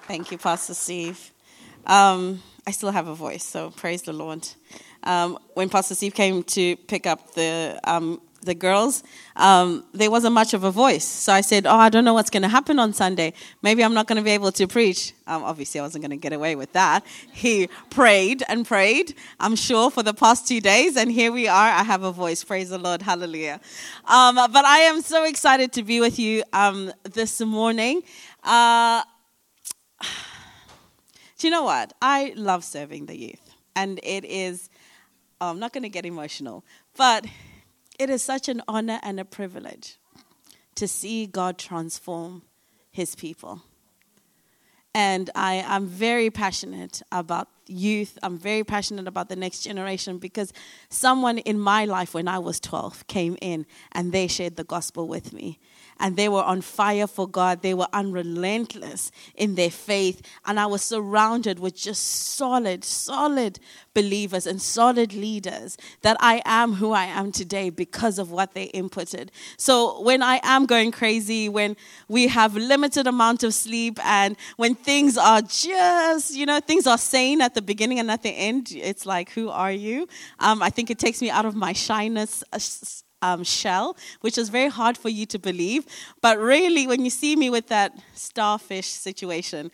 Thank you, Pastor Steve. I still have a voice, so praise the Lord. When Pastor Steve came to pick up the girls, there wasn't much of a voice. So I said, I don't know what's going to happen on Sunday. Maybe I'm not going to be able to preach. Obviously, I wasn't going to get away with that. He prayed and prayed, I'm sure, for the past 2 days. And here we are. I have a voice. Praise the Lord. Hallelujah. But I am so excited to be with you this morning. Do you know what? I love serving the youth. And it is, I'm not going to get emotional, but it is such an honor and a privilege to see God transform his people. And I'm very passionate about youth. I'm very passionate about the next generation because someone in my life when I was 12 came in and they shared the gospel with me. And they were on fire for God. They were unrelentless in their faith. And I was surrounded with just solid believers and solid leaders that I am who I am today because of what they inputted. So when I am going crazy, when we have limited amount of sleep, and when things are just, things are sane at the beginning and at the end, it's like, who are you? I think it takes me out of my shyness shell, which is very hard for you to believe. But really, when you see me with that starfish situation,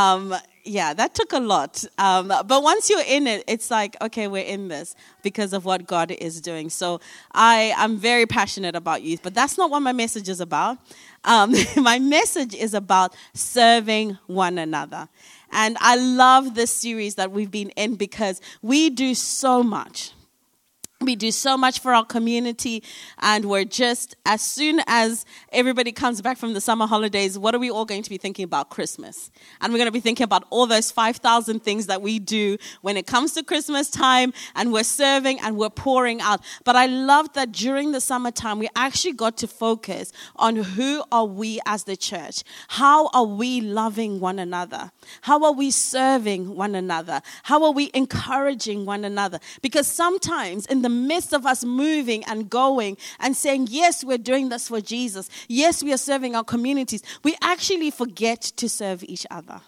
that took a lot. But once you're in it, it's like, okay, we're in this because of what God is doing. So I'm very passionate about youth, but that's not what my message is about. My message is about serving one another. And I love this series that we've been in because we do so much. We do so much for our community, and we're just, as soon as everybody comes back from the summer holidays, what are we all going to be thinking about? Christmas. And we're going to be thinking about all those 5,000 things that we do when it comes to Christmas time, and we're serving and we're pouring out. But I love that during the summertime, we actually got to focus on who are we as the church? How are we loving one another? How are we serving one another? How are we encouraging one another? Because sometimes in the midst of us moving and going and saying, yes, we're doing this for Jesus. Yes, we are serving our communities. We actually forget to serve each other.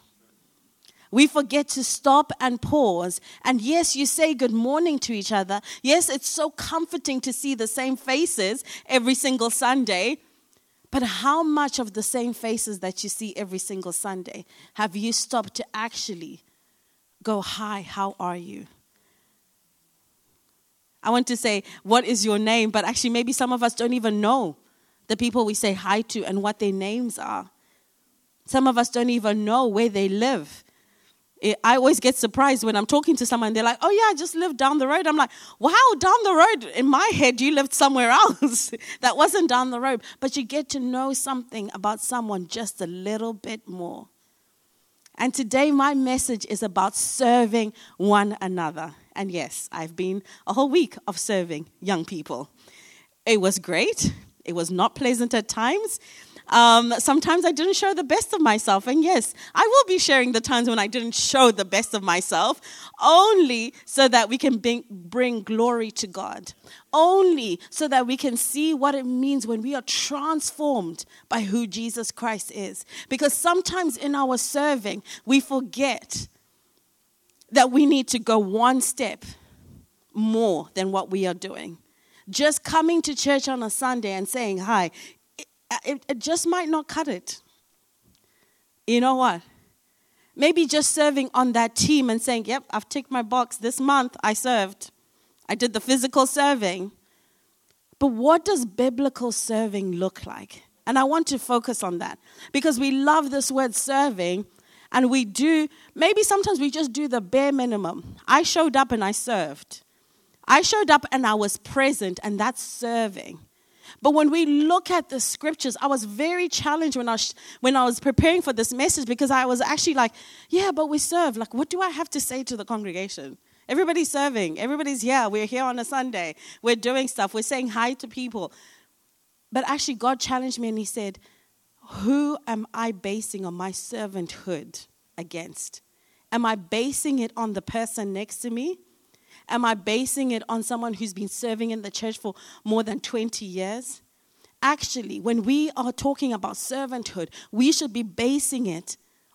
We forget to stop and pause. And yes, you say good morning to each other. Yes, it's so comforting to see the same faces every single Sunday. But how much of the same faces that you see every single Sunday have you stopped to actually go, hi, how are you? I want to say, what is your name? But actually, maybe some of us don't even know the people we say hi to and what their names are. Some of us don't even know where they live. I always get surprised when I'm talking to someone. They're like, oh, yeah, I just live down the road. I'm like, wow, down the road. In my head, you lived somewhere else. That wasn't down the road. But you get to know something about someone just a little bit more. And today, my message is about serving one another. And yes, I've been a whole week of serving young people. It was great. It was not pleasant at times. Sometimes I didn't show the best of myself. And yes, I will be sharing the times when I didn't show the best of myself, only so that we can bring glory to God. Only so that we can see what it means when we are transformed by who Jesus Christ is. Because sometimes in our serving, we forget that we need to go one step more than what we are doing. Just coming to church on a Sunday and saying hi, it just might not cut it. You know what? Maybe just serving on that team and saying, yep, I've ticked my box. This month I served. I did the physical serving. But what does biblical serving look like? And I want to focus on that because we love this word serving. And we do, maybe sometimes we just do the bare minimum. I showed up and I served. I showed up and I was present, and that's serving. But when we look at the scriptures, I was very challenged when I was preparing for this message because I was actually like, yeah, but we serve. Like, what do I have to say to the congregation? Everybody's serving. Everybody's here. We're here on a Sunday. We're doing stuff. We're saying hi to people. But actually, God challenged me and he said, who am I basing on my servanthood against? Am I basing it on the person next to me? Am I basing it on someone who's been serving in the church for more than 20 years? Actually, when we are talking about servanthood, we should be basing it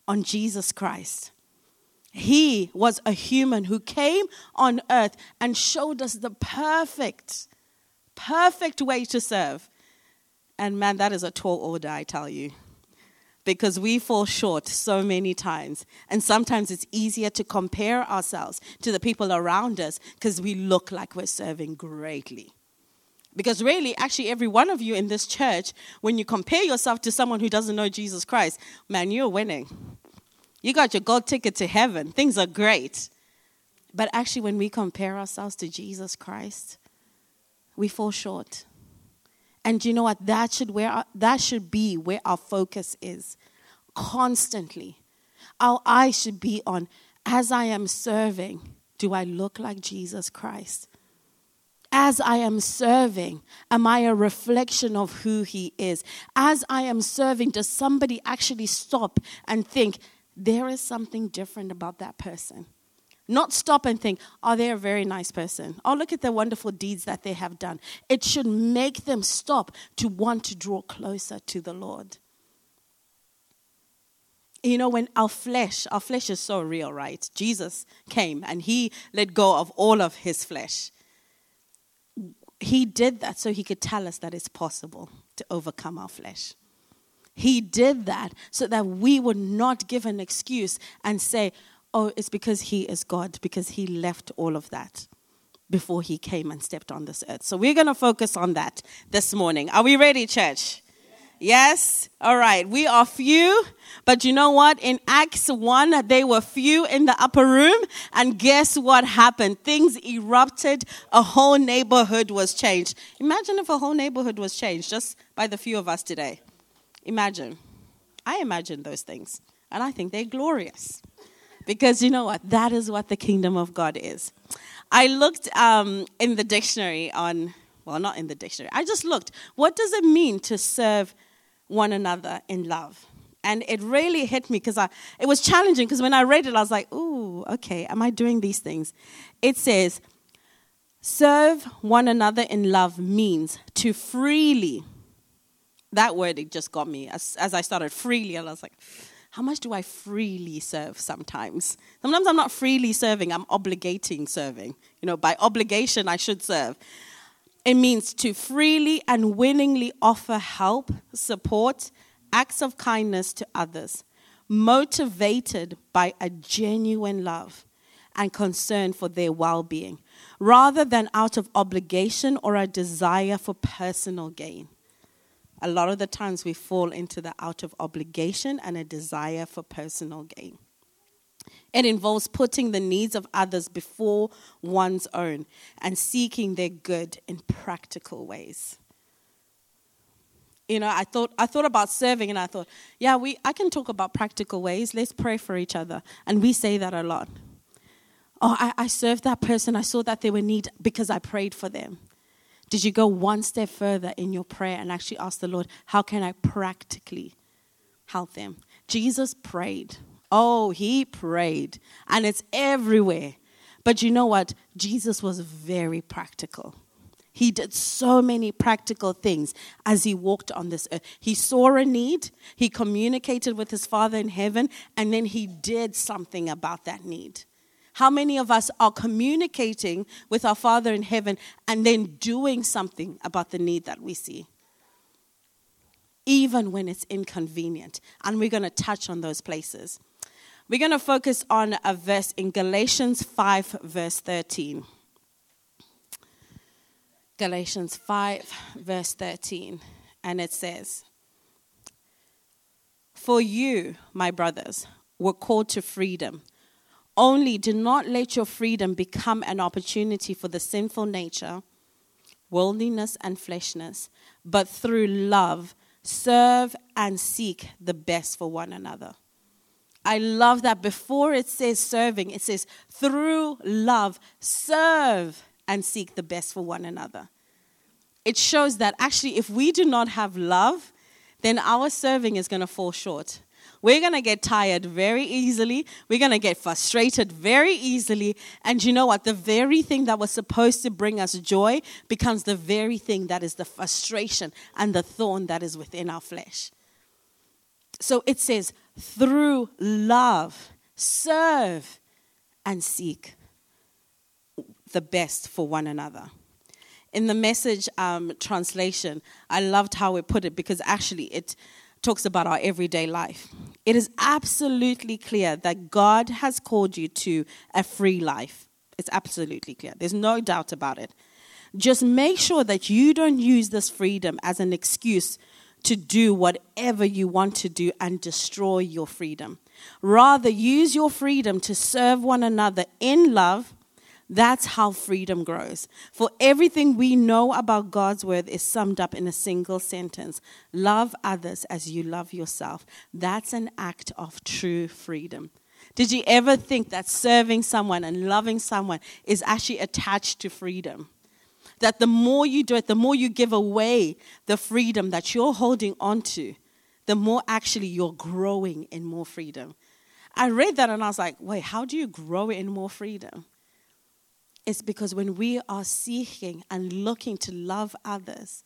on Jesus Christ. He was a human who came on earth and showed us the perfect way to serve. And man, that is a tall order, I tell you. Because we fall short so many times. And sometimes it's easier to compare ourselves to the people around us because we look like we're serving greatly. Because really, actually, every one of you in this church, when you compare yourself to someone who doesn't know Jesus Christ, man, you're winning. You got your gold ticket to heaven. Things are great. But actually, when we compare ourselves to Jesus Christ, we fall short. And you know what? That should be where our focus is constantly. Our eyes should be on, as I am serving, do I look like Jesus Christ? As I am serving, am I a reflection of who he is? As I am serving, does somebody actually stop and think, there is something different about that person? Not stop and think, oh, they're a very nice person. Oh, look at the wonderful deeds that they have done. It should make them stop to want to draw closer to the Lord. You know, when our flesh is so real, right? Jesus came and he let go of all of his flesh. He did that so he could tell us that it's possible to overcome our flesh. He did that so that we would not give an excuse and say, oh, it's because he is God, because he left all of that before he came and stepped on this earth. So we're going to focus on that this morning. Are we ready, church? Yes? All right. We are few, but you know what? In Acts 1, they were few in the upper room, and guess what happened? Things erupted. A whole neighborhood was changed. Imagine if a whole neighborhood was changed just by the few of us today. Imagine. I imagine those things, and I think they're glorious. Because you know what? That is what the kingdom of God is. I looked in the dictionary not in the dictionary. I just looked. What does it mean to serve one another in love? And it really hit me because it was challenging because when I read it, I was like, ooh, okay, am I doing these things? It says, serve one another in love means to freely. That word, it just got me. As I started freely, I was like, how much do I freely serve sometimes? Sometimes I'm not freely serving, I'm obligating serving. You know, by obligation, I should serve. It means to freely and willingly offer help, support, acts of kindness to others, motivated by a genuine love and concern for their well-being, rather than out of obligation or a desire for personal gain. A lot of the times we fall into the out of obligation and a desire for personal gain. It involves putting the needs of others before one's own and seeking their good in practical ways. You know, I thought about serving and I thought, I can talk about practical ways. Let's pray for each other. And we say that a lot. Oh, I served that person. I saw that they were in need because I prayed for them. Did you go one step further in your prayer and actually ask the Lord, how can I practically help them? Jesus prayed. Oh, he prayed. And it's everywhere. But you know what? Jesus was very practical. He did so many practical things as he walked on this earth. He saw a need. He communicated with his Father in heaven. And then he did something about that need. How many of us are communicating with our Father in heaven and then doing something about the need that we see? Even when it's inconvenient. And we're going to touch on those places. We're going to focus on a verse in Galatians 5, verse 13. Galatians 5, verse 13. And it says, "For you, my brothers, were called to freedom. Only do not let your freedom become an opportunity for the sinful nature, worldliness, and fleshness, but through love, serve and seek the best for one another." I love that before it says serving, it says through love, serve and seek the best for one another. It shows that actually if we do not have love, then our serving is going to fall short. We're going to get tired very easily. We're going to get frustrated very easily. And you know what? The very thing that was supposed to bring us joy becomes the very thing that is the frustration and the thorn that is within our flesh. So it says, through love, serve and seek the best for one another. In the Message translation, I loved how it put it because actually it talks about our everyday life. It is absolutely clear that God has called you to a free life. It's absolutely clear. There's no doubt about it. Just make sure that you don't use this freedom as an excuse to do whatever you want to do and destroy your freedom. Rather, use your freedom to serve one another in love. That's how freedom grows. For everything we know about God's word is summed up in a single sentence. Love others as you love yourself. That's an act of true freedom. Did you ever think that serving someone and loving someone is actually attached to freedom? That the more you do it, the more you give away the freedom that you're holding on to, the more actually you're growing in more freedom. I read that and I was like, wait, how do you grow in more freedom? It's because when we are seeking and looking to love others,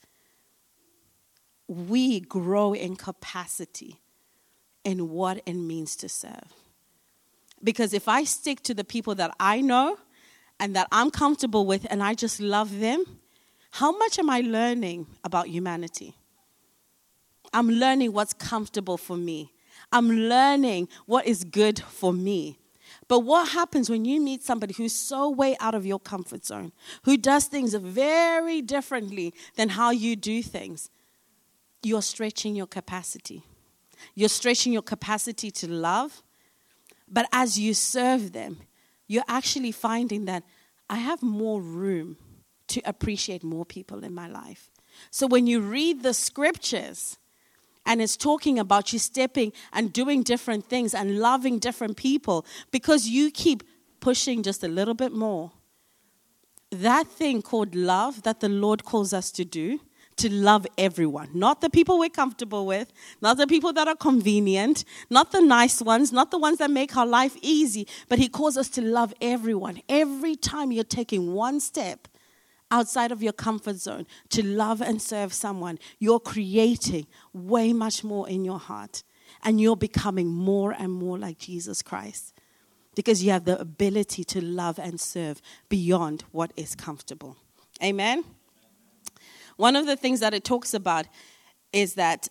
we grow in capacity in what it means to serve. Because if I stick to the people that I know and that I'm comfortable with and I just love them, how much am I learning about humanity? I'm learning what's comfortable for me. I'm learning what is good for me. But what happens when you meet somebody who's so way out of your comfort zone, who does things very differently than how you do things? You're stretching your capacity. You're stretching your capacity to love. But as you serve them, you're actually finding that I have more room to appreciate more people in my life. So when you read the scriptures, and it's talking about you stepping and doing different things and loving different people because you keep pushing just a little bit more. That thing called love that the Lord calls us to do, to love everyone. Not the people we're comfortable with, not the people that are convenient, not the nice ones, not the ones that make our life easy, but He calls us to love everyone. Every time you're taking one step outside of your comfort zone to love and serve someone, you're creating way much more in your heart. And you're becoming more and more like Jesus Christ. Because you have the ability to love and serve beyond what is comfortable. Amen? One of the things that it talks about is that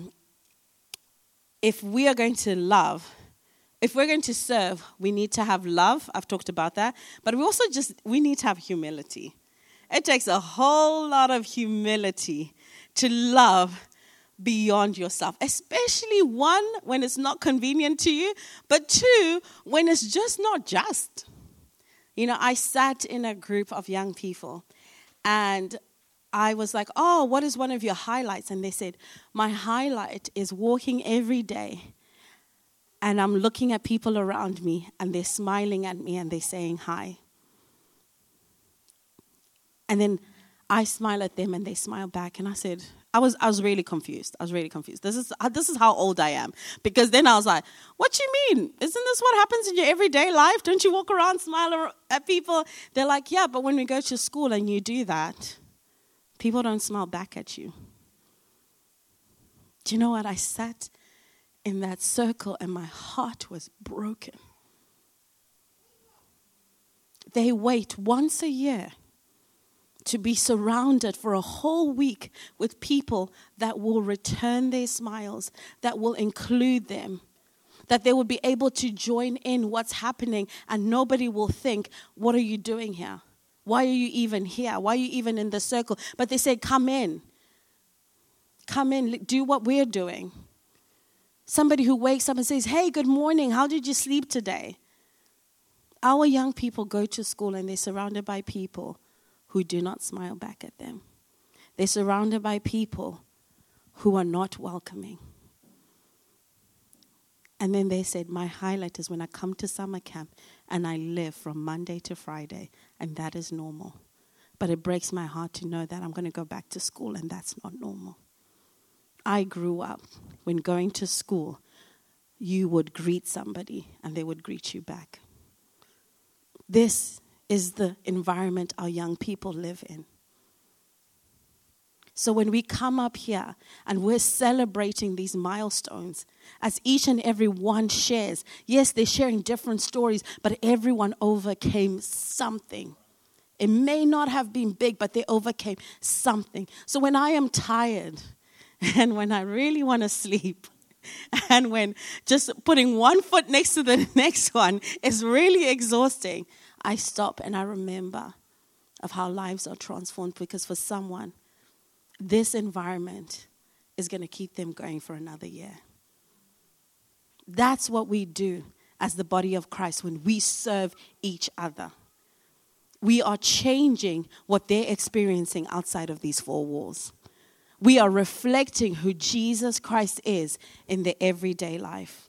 if we are going to love, if we're going to serve, we need to have love. I've talked about that. But we need to have humility. It takes a whole lot of humility to love beyond yourself, especially one, when it's not convenient to you, but two, when it's just not just. You know, I sat in a group of young people and I was like, oh, what is one of your highlights? And they said, my highlight is walking every day and I'm looking at people around me and they're smiling at me and they're saying hi. And then I smile at them and they smile back. And I said, I was really confused. This is how old I am. Because then I was like, what you mean? Isn't this what happens in your everyday life? Don't you walk around, smile at people? They're like, yeah, but when we go to school and you do that, people don't smile back at you. Do you know what? I sat in that circle and my heart was broken. They wait once a year to be surrounded for a whole week with people that will return their smiles, that will include them, that they will be able to join in what's happening and nobody will think, what are you doing here? Why are you even here? Why are you even in the circle? But they say, come in, do what we're doing. Somebody who wakes up and says, hey, good morning, how did you sleep today? Our young people go to school and they're surrounded by people who do not smile back at them. They're surrounded by people who are not welcoming. And then they said, my highlight is when I come to summer camp and I live from Monday to Friday, and that is normal. But it breaks my heart to know that I'm going to go back to school and that's not normal. I grew up when going to school, you would greet somebody and they would greet you back. This is the environment our young people live in. So when we come up here and we're celebrating these milestones, as each and every one shares, yes, they're sharing different stories, but everyone overcame something. It may not have been big, but they overcame something. So when I am tired and when I really want to sleep, and when just putting one foot next to the next one is really exhausting, I stop and I remember of how lives are transformed, because for someone, this environment is going to keep them going for another year. That's what we do as the body of Christ when we serve each other. We are changing what they're experiencing outside of these four walls. We are reflecting who Jesus Christ is in their everyday life.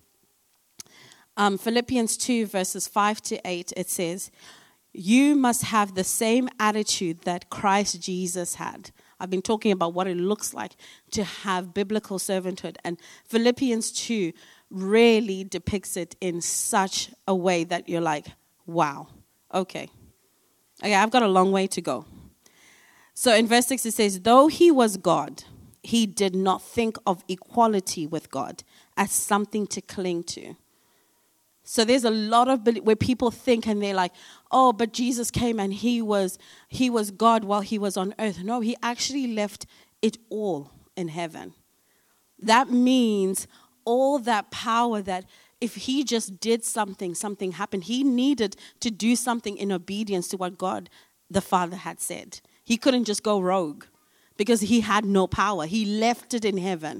Philippians 2 verses 5 to 8, it says, you must have the same attitude that Christ Jesus had. I've been talking about what it looks like to have biblical servanthood. And Philippians 2 really depicts it in such a way that you're like, wow, okay, I've got a long way to go. So in verse 6 it says, though he was God, he did not think of equality with God as something to cling to. So there's a lot of where people think and they're like, oh, but Jesus came and he was God while he was on earth. No, he actually left it all in heaven. That means all that power that if he just did something happened. He needed to do something in obedience to what God the Father had said. He couldn't just go rogue because he had no power. He left it in heaven.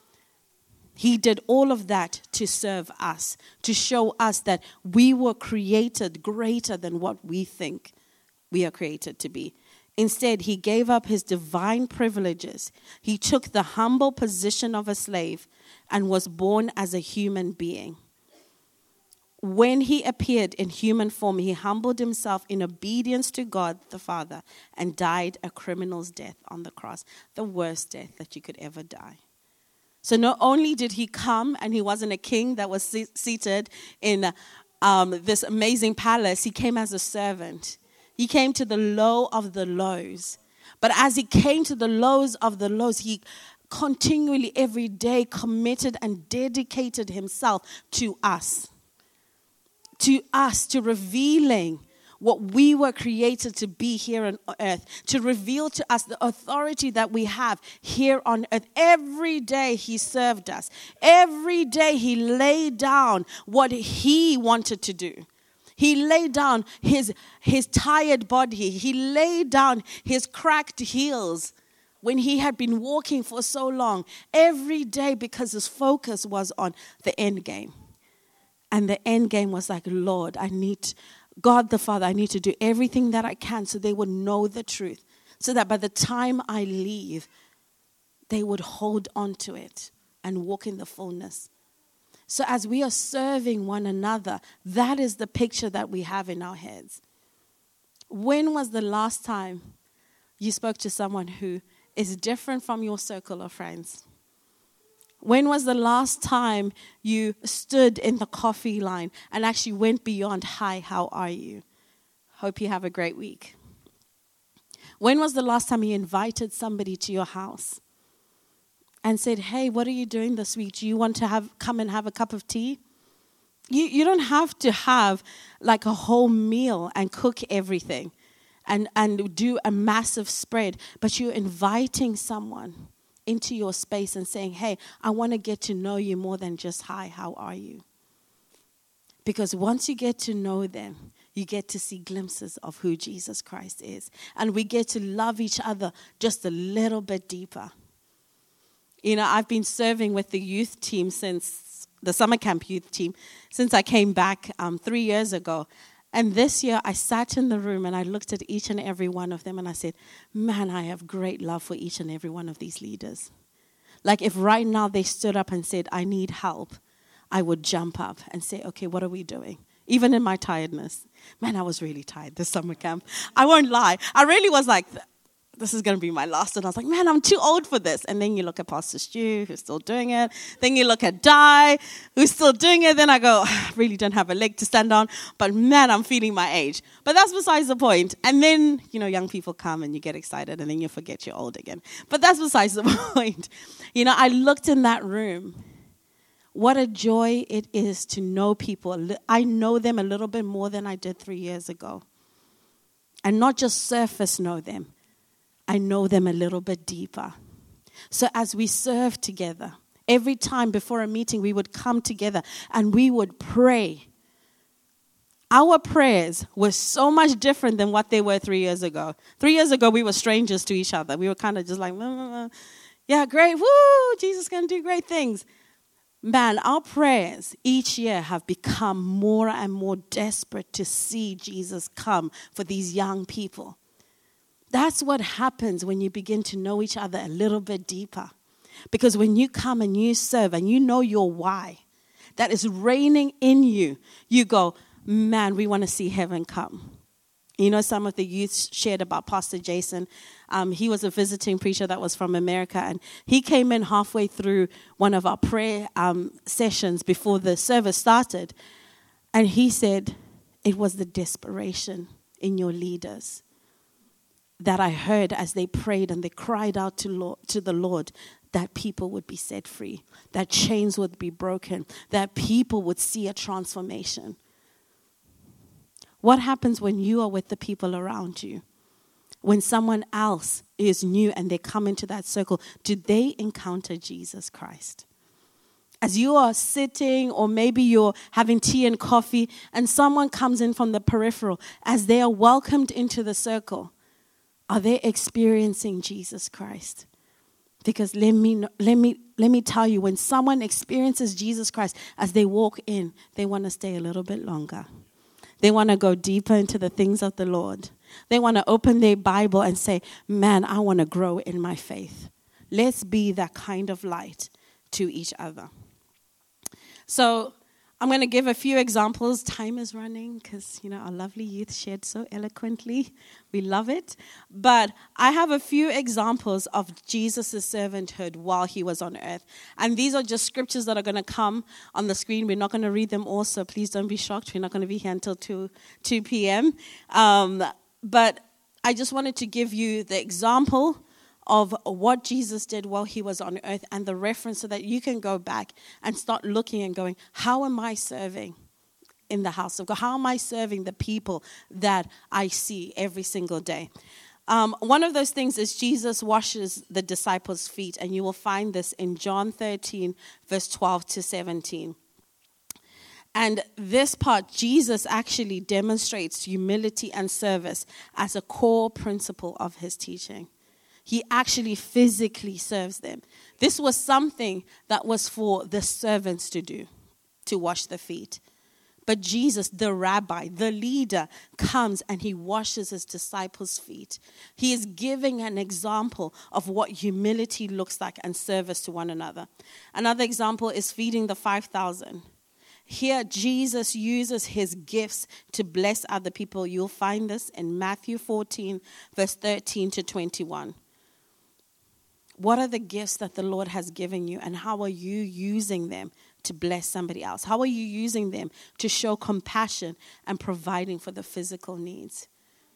He did all of that to serve us, to show us that we were created greater than what we think we are created to be. Instead, he gave up his divine privileges. He took the humble position of a slave and was born as a human being. When he appeared in human form, he humbled himself in obedience to God the Father and died a criminal's death on the cross, the worst death that you could ever die. So not only did he come and he wasn't a king that was seated in this amazing palace, he came as a servant. He came to the low of the lows. But as he came to the lows of the lows, he continually every day committed and dedicated himself to us, to revealing what we were created to be here on earth, to reveal to us the authority that we have here on earth. Every day he served us. Every day he laid down what he wanted to do. He laid down his tired body. He laid down his cracked heels when he had been walking for so long. Every day, because his focus was on the end game. And the end game was like, Lord, God the Father, I need to do everything that I can so they would know the truth. So that by the time I leave, they would hold on to it and walk in the fullness. So as we are serving one another, that is the picture that we have in our heads. When was the last time you spoke to someone who is different from your circle of friends? When was the last time you stood in the coffee line and actually went beyond, hi, how are you? Hope you have a great week. When was the last time you invited somebody to your house and said, hey, what are you doing this week? Do you want to come and have a cup of tea? You don't have to have like a whole meal and cook everything and do a massive spread, but you're inviting someone into your space and saying, hey, I want to get to know you more than just, hi, how are you? Because once you get to know them, you get to see glimpses of who Jesus Christ is. And we get to love each other just a little bit deeper. You know, I've been serving with the youth team since, the summer camp youth team, since I came back 3 years ago. And this year, I sat in the room and I looked at each and every one of them and I said, man, I have great love for each and every one of these leaders. Like if right now they stood up and said, I need help, I would jump up and say, okay, what are we doing? Even in my tiredness. Man, I was really tired this summer camp. I won't lie. I really was like, this is going to be my last. And I was like, man, I'm too old for this. And then you look at Pastor Stu, who's still doing it. Then you look at Di, who's still doing it. Then I go, I really don't have a leg to stand on. But man, I'm feeling my age. But that's besides the point. And then, young people come and you get excited and then you forget you're old again. But that's besides the point. I looked in that room. What a joy it is to know people. I know them a little bit more than I did 3 years ago. And not just surface know them. I know them a little bit deeper. So as we serve together, every time before a meeting, we would come together and we would pray. Our prayers were so much different than what they were 3 years ago. 3 years ago, we were strangers to each other. We were kind of just like, yeah, great, woo, Jesus is going to do great things. Man, our prayers each year have become more and more desperate to see Jesus come for these young people. That's what happens when you begin to know each other a little bit deeper. Because when you come and you serve and you know your why, that is reigning in you, you go, man, we want to see heaven come. Some of the youth shared about Pastor Jason. He was a visiting preacher that was from America, and he came in halfway through one of our prayer sessions before the service started, and he said, it was the desperation in your leaders that I heard as they prayed and they cried out to the Lord that people would be set free, that chains would be broken, that people would see a transformation. What happens when you are with the people around you? When someone else is new and they come into that circle, do they encounter Jesus Christ? As you are sitting, or maybe you're having tea and coffee, and someone comes in from the peripheral, as they are welcomed into the circle, are they experiencing Jesus Christ? Because let me tell you, when someone experiences Jesus Christ, as they walk in, they want to stay a little bit longer. They want to go deeper into the things of the Lord. They want to open their Bible and say, man, I want to grow in my faith. Let's be that kind of light to each other. So I'm going to give a few examples. Time is running because, our lovely youth shared so eloquently. We love it. But I have a few examples of Jesus' servanthood while he was on earth. And these are just scriptures that are going to come on the screen. We're not going to read them all, so please don't be shocked. We're not going to be here until 2 p.m. But I just wanted to give you the example of what Jesus did while he was on earth and the reference so that you can go back and start looking and going, how am I serving in the house of God? How am I serving the people that I see every single day? One of those things is Jesus washes the disciples' feet, and you will find this in John 13, verse 12 to 17. And this part, Jesus actually demonstrates humility and service as a core principle of his teaching. He actually physically serves them. This was something that was for the servants to do, to wash the feet. But Jesus, the rabbi, the leader, comes and he washes his disciples' feet. He is giving an example of what humility looks like and service to one another. Another example is feeding the 5,000. Here, Jesus uses his gifts to bless other people. You'll find this in Matthew 14, verse 13 to 21. What are the gifts that the Lord has given you, and how are you using them to bless somebody else? How are you using them to show compassion and providing for the physical needs?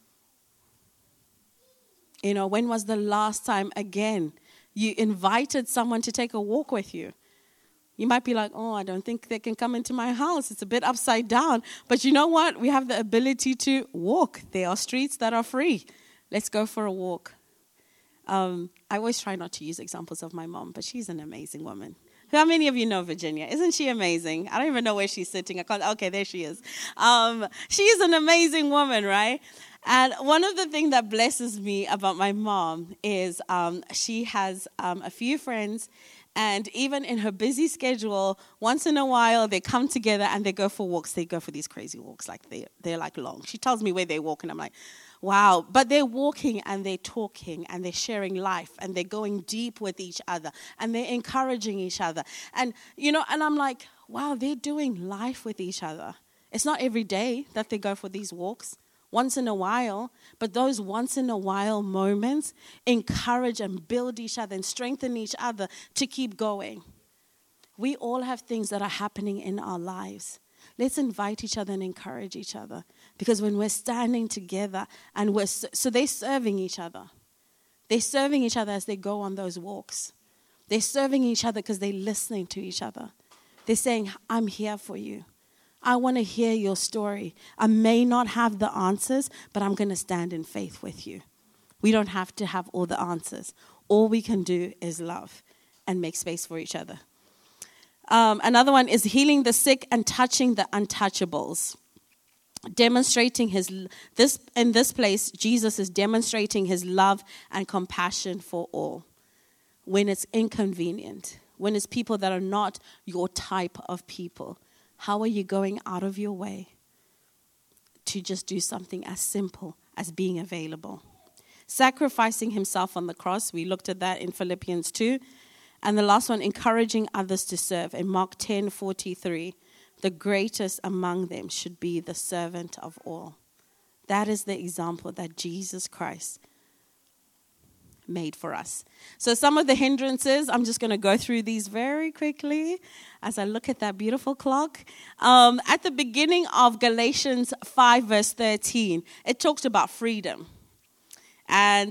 When was the last time, again, you invited someone to take a walk with you? You might be like, I don't think they can come into my house. It's a bit upside down. But you know what? We have the ability to walk. There are streets that are free. Let's go for a walk. I always try not to use examples of my mom, but she's an amazing woman. How many of you know Virginia? Isn't she amazing? I don't even know where she's sitting. Okay, there she is. She is an amazing woman, right? And one of the things that blesses me about my mom is she has a few friends, and even in her busy schedule, once in a while they come together and they go for walks. They go for these crazy walks, like they're like long. She tells me where they walk, and I'm like, wow. But they're walking and they're talking and they're sharing life and they're going deep with each other and they're encouraging each other. And, and I'm like, wow, they're doing life with each other. It's not every day that they go for these walks. once in a while, but those once in a while moments encourage and build each other and strengthen each other to keep going. We all have things that are happening in our lives. Let's invite each other and encourage each other. Because when we're standing together and so they're serving each other. They're serving each other as they go on those walks. They're serving each other because they're listening to each other. They're saying, I'm here for you. I want to hear your story. I may not have the answers, but I'm going to stand in faith with you. We don't have to have all the answers. All we can do is love and make space for each other. Another one is healing the sick and touching the untouchables. Demonstrating in this place, Jesus is demonstrating his love and compassion for all. When it's inconvenient, when it's people that are not your type of people, how are you going out of your way to just do something as simple as being available? Sacrificing himself on the cross, we looked at that in Philippians 2. And the last one, encouraging others to serve. In Mark 10:43, the greatest among them should be the servant of all. That is the example that Jesus Christ made for us. So some of the hindrances, I'm just going to go through these very quickly as I look at that beautiful clock. At the beginning of Galatians 5 verse 13, it talks about freedom. And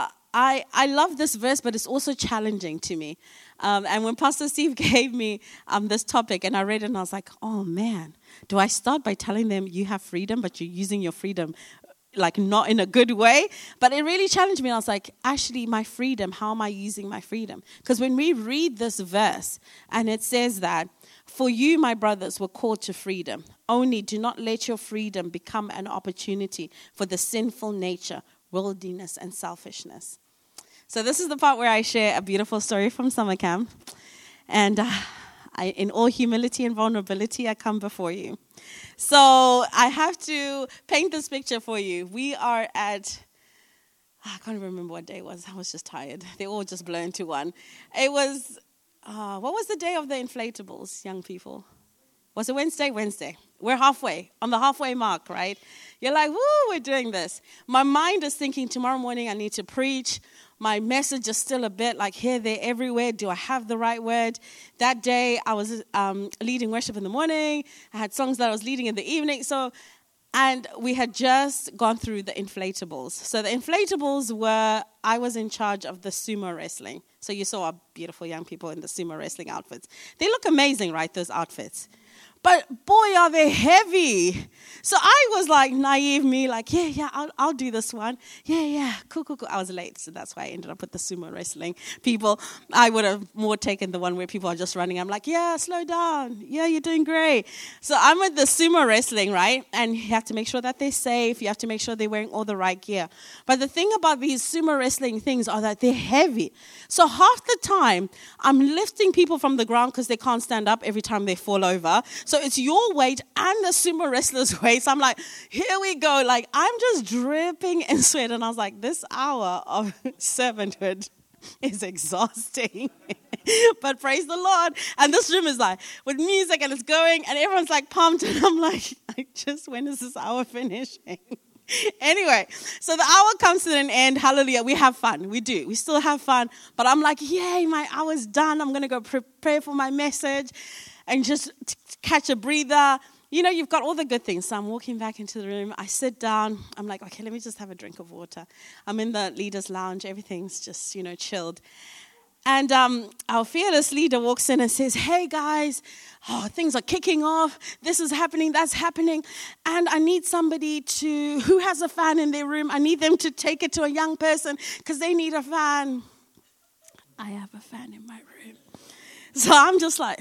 I love this verse, but it's also challenging to me. And when Pastor Steve gave me this topic and I read it and I was like, oh man, do I start by telling them you have freedom, but you're using your freedom like not in a good way? But it really challenged me. And I was like, actually, my freedom, how am I using my freedom? Because when we read this verse and it says that, for you, my brothers, were called to freedom. Only do not let your freedom become an opportunity for the sinful nature, worldliness, and selfishness. So this is the part where I share a beautiful story from summer camp. And in all humility and vulnerability, I come before you. So I have to paint this picture for you. We are at, I can't remember what day it was. I was just tired. They all just blur into one. It was, what was the day of the inflatables, young people? Was it Wednesday? Wednesday. We're halfway, on the halfway mark, right? You're like, woo, we're doing this. My mind is thinking tomorrow morning I need to preach. My message is still a bit like here, there, everywhere. Do I have the right word? That day I was leading worship in the morning. I had songs that I was leading in the evening. And we had just gone through the inflatables. So the inflatables were, I was in charge of the sumo wrestling. So you saw our beautiful young people in the sumo wrestling outfits. They look amazing, right, those outfits? But boy, are they heavy. So I was like naive me, like, yeah, I'll do this one. Yeah, cool. I was late, so that's why I ended up with the sumo wrestling people. I would have more taken the one where people are just running. I'm like, yeah, slow down. Yeah, you're doing great. So I'm with the sumo wrestling, right? And you have to make sure that they're safe. You have to make sure they're wearing all the right gear. But the thing about these sumo wrestling things are that they're heavy. So half the time, I'm lifting people from the ground because they can't stand up every time they fall over. So it's your weight and the sumo wrestler's weight. So I'm like, here we go. Like, I'm just dripping in sweat. And I was like, this hour of servanthood is exhausting. But praise the Lord. And this room is like, with music and it's going. And everyone's like pumped. And I'm like, when is this hour finishing? Anyway, so the hour comes to an end. Hallelujah. We have fun. We do. We still have fun. But I'm like, yay, my hour's done. I'm going to go prepare for my message and just catch a breather. You know, you've got all the good things. So I'm walking back into the room. I sit down. I'm like, okay, let me just have a drink of water. I'm in the leader's lounge. Everything's just, chilled. And our fearless leader walks in and says, hey, guys, things are kicking off. This is happening. That's happening. And I need somebody who has a fan in their room. I need them to take it to a young person because they need a fan. I have a fan in my room. So I'm just like,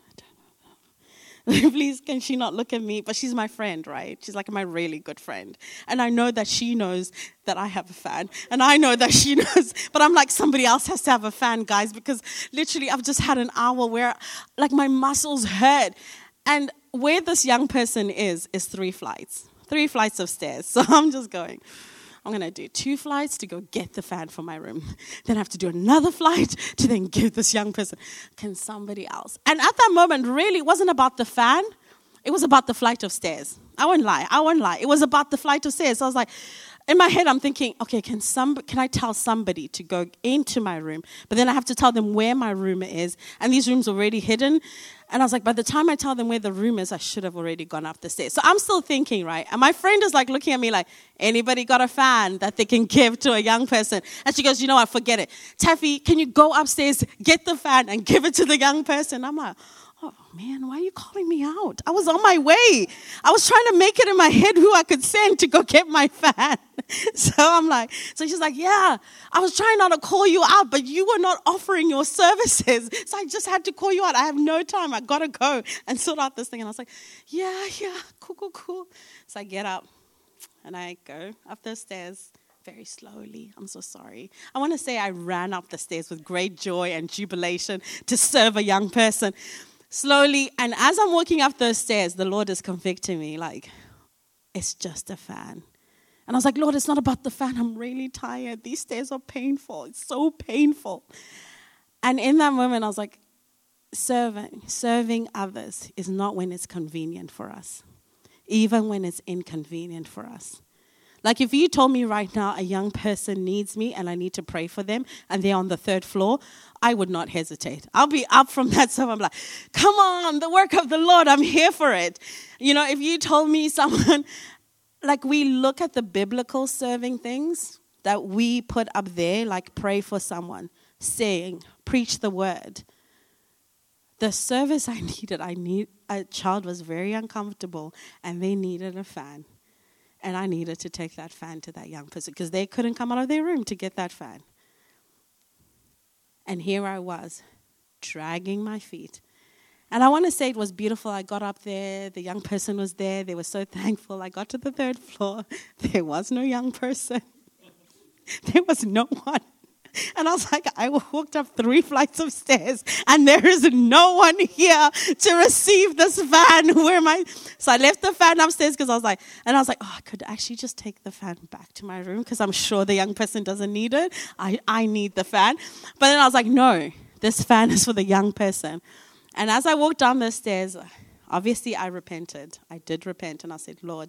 please, can she not look at me? But she's my friend, right? She's like my really good friend. And I know that she knows that I have a fan. And I know that she knows. But I'm like, somebody else has to have a fan, guys, because literally I've just had an hour where like my muscles hurt. And where this young person is 3 flights. 3 flights of stairs. So I'm just going, I'm going to do 2 flights to go get the fan from my room. Then I have to do another flight to then give this young person. Can somebody else? And at that moment, really, it wasn't about the fan. It was about the flight of stairs. I won't lie. It was about the flight of stairs. So I was like, in my head, I'm thinking, okay, can I tell somebody to go into my room? But then I have to tell them where my room is. And these rooms are already hidden. And I was like, by the time I tell them where the room is, I should have already gone up the stairs. So I'm still thinking, right? And my friend is like looking at me like, anybody got a fan that they can give to a young person? And she goes, you know what, forget it. Taffy, can you go upstairs, get the fan, and give it to the young person? I'm like, oh, man, why are you calling me out? I was on my way. I was trying to make it in my head who I could send to go get my fan. So she's like, yeah, I was trying not to call you out, but you were not offering your services. So I just had to call you out. I have no time. I got to go and sort out this thing. And I was like, yeah, cool. So I get up and I go up the stairs very slowly. I'm so sorry. I want to say I ran up the stairs with great joy and jubilation to serve a young person. Slowly, and as I'm walking up those stairs, the Lord is convicting me like, it's just a fan. And I was like, Lord, it's not about the fan. I'm really tired. These stairs are painful. It's so painful. And in that moment, I was like, serving others is not when it's convenient for us, even when it's inconvenient for us. Like if you told me right now a young person needs me and I need to pray for them and they're on the 3rd floor, I would not hesitate. I'll be up from that stuff. I'm like, come on, the work of the Lord, I'm here for it. You know, if you told me someone, like we look at the biblical serving things that we put up there, like pray for someone, sing, preach the word. The service a child was very uncomfortable and they needed a fan. And I needed to take that fan to that young person because they couldn't come out of their room to get that fan. And here I was, dragging my feet. And I want to say it was beautiful. I got up there. The young person was there. They were so thankful. I got to the 3rd floor. There was no young person. There was no one. And I was like, I walked up 3 flights of stairs, and there is no one here to receive this fan. So I left the fan upstairs because I was like, oh, I could actually just take the fan back to my room because I'm sure the young person doesn't need it. I need the fan. But then I was like, no, this fan is for the young person. And as I walked down the stairs, obviously I repented. I did repent, and I said, Lord,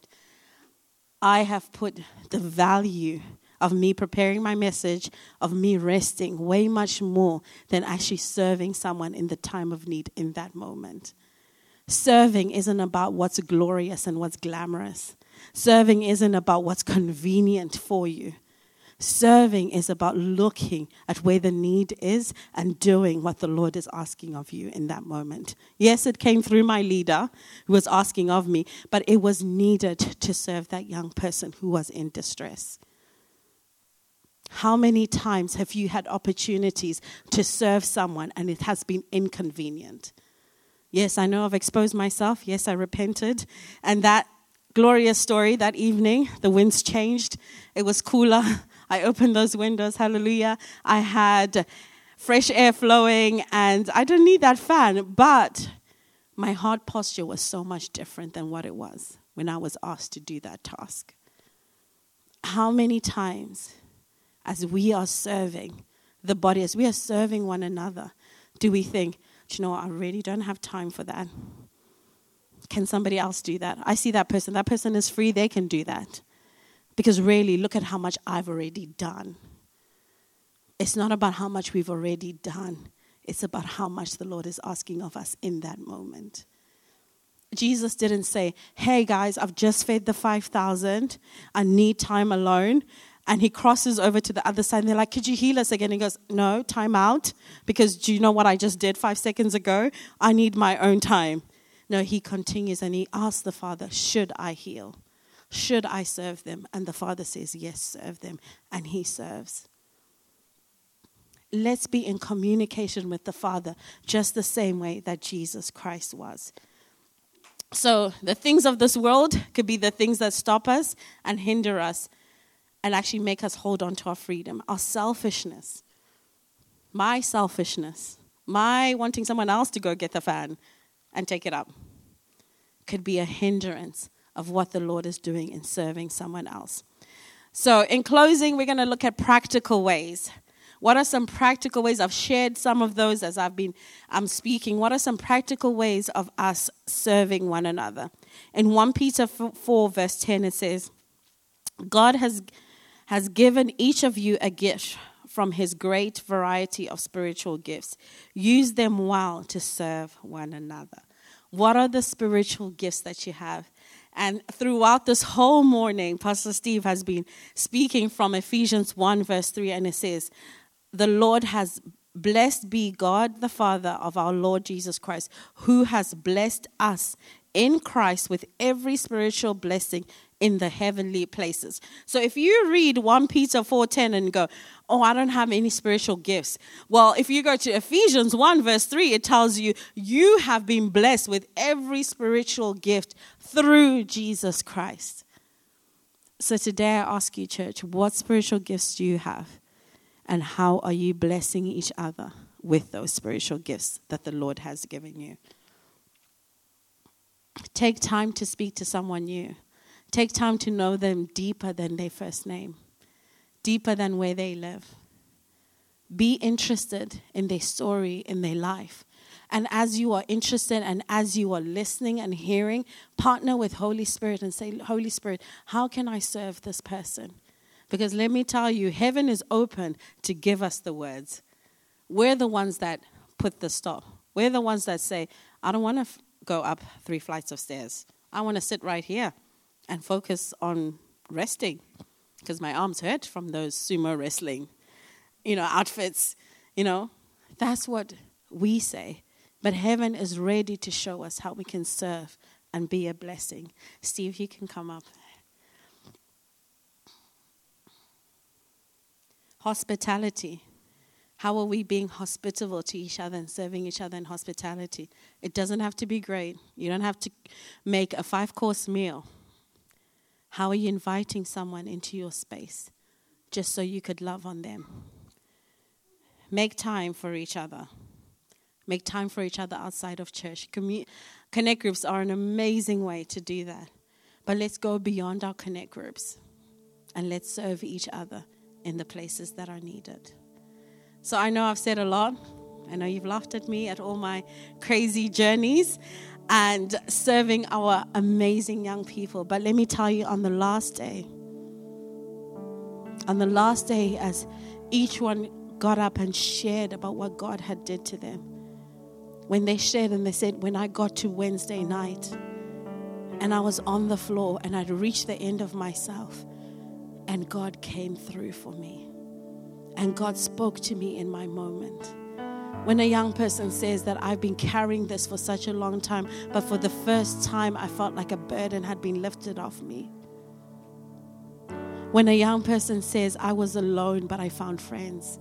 I have put the value of me preparing my message, of me resting way much more than actually serving someone in the time of need in that moment. Serving isn't about what's glorious and what's glamorous. Serving isn't about what's convenient for you. Serving is about looking at where the need is and doing what the Lord is asking of you in that moment. Yes, it came through my leader who was asking of me, but it was needed to serve that young person who was in distress. How many times have you had opportunities to serve someone and it has been inconvenient? Yes, I know I've exposed myself. Yes, I repented. And that glorious story that evening, the winds changed. It was cooler. I opened those windows. Hallelujah. I had fresh air flowing and I didn't need that fan. But my heart posture was so much different than what it was when I was asked to do that task. How many times, as we are serving the body, as we are serving one another, do we think, do you know what, I really don't have time for that. Can somebody else do that? I see that person is free, they can do that. Because really, look at how much I've already done. It's not about how much we've already done. It's about how much the Lord is asking of us in that moment. Jesus didn't say, hey guys, I've just fed the 5,000. I need time alone. And he crosses over to the other side and they're like, could you heal us again? He goes, no, time out. Because do you know what I just did 5 seconds ago? I need my own time. No, he continues and he asks the Father, should I heal? Should I serve them? And the Father says, yes, serve them. And he serves. Let's be in communication with the Father just the same way that Jesus Christ was. So the things of this world could be the things that stop us and hinder us and actually make us hold on to our freedom. Our selfishness, my wanting someone else to go get the fan and take it up, could be a hindrance of what the Lord is doing in serving someone else. So in closing, we're going to look at practical ways What are some practical ways? I've shared some of those as I'm speaking. What are some practical ways of us serving one another? In 1 Peter 4 verse 10 it says, God has given each of you a gift from his great variety of spiritual gifts. Use them well to serve one another. What are the spiritual gifts that you have? And throughout this whole morning, Pastor Steve has been speaking from Ephesians 1 verse 3, and it says, the Lord has blessed be God the Father of our Lord Jesus Christ, who has blessed us in Christ with every spiritual blessing in the heavenly places. So if you read 1 Peter 4:10 and go, oh, I don't have any spiritual gifts. Well, if you go to Ephesians 1 verse 3, it tells you, you have been blessed with every spiritual gift through Jesus Christ. So today I ask you, church, what spiritual gifts do you have? And how are you blessing each other with those spiritual gifts that the Lord has given you? Take time to speak to someone new. Take time to know them deeper than their first name, deeper than where they live. Be interested in their story, in their life. And as you are interested and as you are listening and hearing, partner with Holy Spirit and say, Holy Spirit, how can I serve this person? Because let me tell you, heaven is open to give us the words. We're the ones that put the stop. We're the ones that say, I don't want to go up 3 flights of stairs. I want to sit right here and focus on resting because my arms hurt from those sumo wrestling, outfits. That's what we say. But heaven is ready to show us how we can serve and be a blessing. Steve, you can come up. Hospitality. How are we being hospitable to each other and serving each other in hospitality? It doesn't have to be great. You don't have to make a 5-course meal. How are you inviting someone into your space just so you could love on them? Make time for each other. Make time for each other outside of church. Connect groups are an amazing way to do that. But let's go beyond our connect groups and let's serve each other in the places that are needed. So I know I've said a lot. I know you've laughed at me at all my crazy journeys and serving our amazing young people. But let me tell you, on the last day, as each one got up and shared about what God had did to them, when they shared and they said, when I got to Wednesday night and I was on the floor and I'd reached the end of myself and God came through for me and God spoke to me in my moment. When a young person says that I've been carrying this for such a long time, but for the first time I felt like a burden had been lifted off me. When a young person says I was alone but I found friends.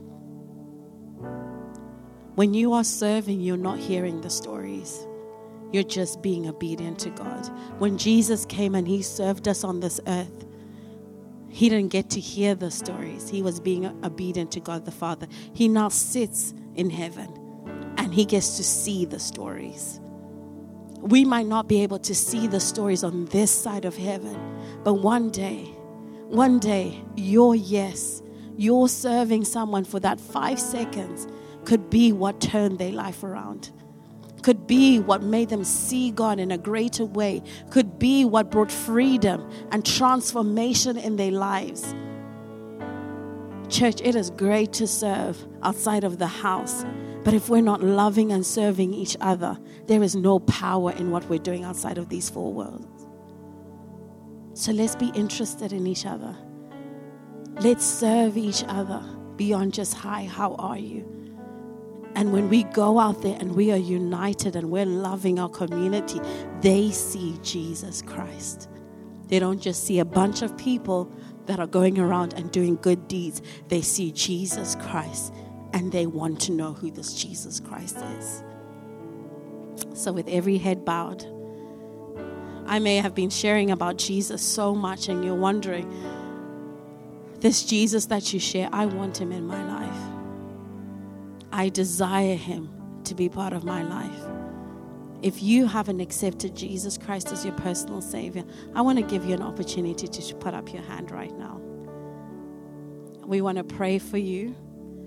When you are serving, you're not hearing the stories. You're just being obedient to God. When Jesus came and he served us on this earth, he didn't get to hear the stories. He was being obedient to God the Father. He now sits in heaven and he gets to see the stories. We might not be able to see the stories on this side of heaven, but one day, your yes, your serving someone for that 5 seconds could be what turned their life around. Could be what made them see God in a greater way. Could be what brought freedom and transformation in their lives. Church, it is great to serve outside of the house. But if we're not loving and serving each other, there is no power in what we're doing outside of these 4 worlds. So let's be interested in each other. Let's serve each other beyond just, hi, how are you? And when we go out there and we are united and we're loving our community, they see Jesus Christ. They don't just see a bunch of people that are going around and doing good deeds. They see Jesus Christ and they want to know who this Jesus Christ is. So with every head bowed, I may have been sharing about Jesus so much and you're wondering, this Jesus that you share, I want him in my life. I desire him to be part of my life. If you haven't accepted Jesus Christ as your personal Savior, I want to give you an opportunity to put up your hand right now. We want to pray for you.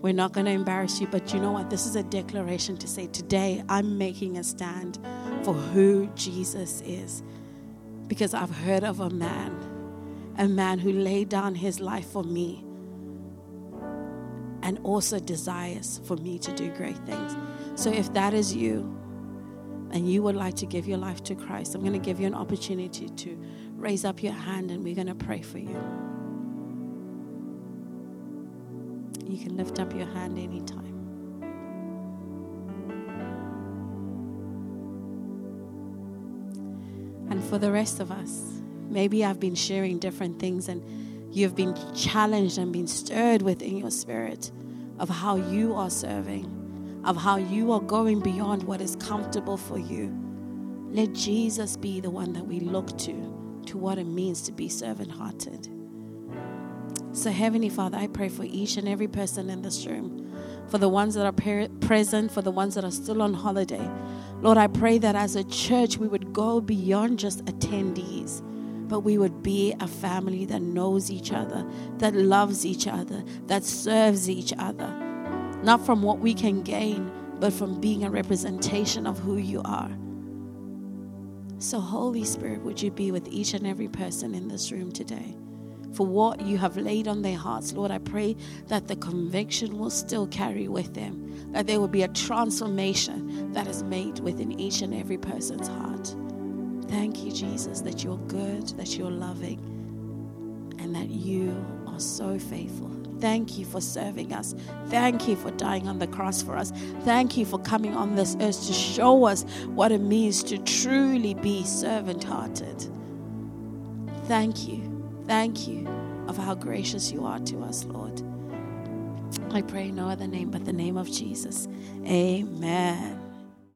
We're not going to embarrass you, but you know what? This is a declaration to say, today I'm making a stand for who Jesus is. Because I've heard of a man who laid down his life for me and also desires for me to do great things. So if that is you and you would like to give your life to Christ, I'm going to give you an opportunity to raise up your hand and we're going to pray for you. You can lift up your hand anytime. And for the rest of us, maybe I've been sharing different things and you've been challenged and been stirred within your spirit of how you are serving, of how you are going beyond what is comfortable for you. Let Jesus be the one that we look to what it means to be servant-hearted. So Heavenly Father, I pray for each and every person in this room, for the ones that are present, for the ones that are still on holiday. Lord, I pray that as a church we would go beyond just attendees, but we would be a family that knows each other, that loves each other, that serves each other. Not from what we can gain, but from being a representation of who you are. So Holy Spirit, would you be with each and every person in this room today? For what you have laid on their hearts, Lord, I pray that the conviction will still carry with them, that there will be a transformation that is made within each and every person's heart. Thank you, Jesus, that you're good, that you're loving, and that you are so faithful. Thank you for serving us. Thank you for dying on the cross for us. Thank you for coming on this earth to show us what it means to truly be servant-hearted. Thank you. Thank you of how gracious you are to us, Lord. I pray in no other name but the name of Jesus. Amen.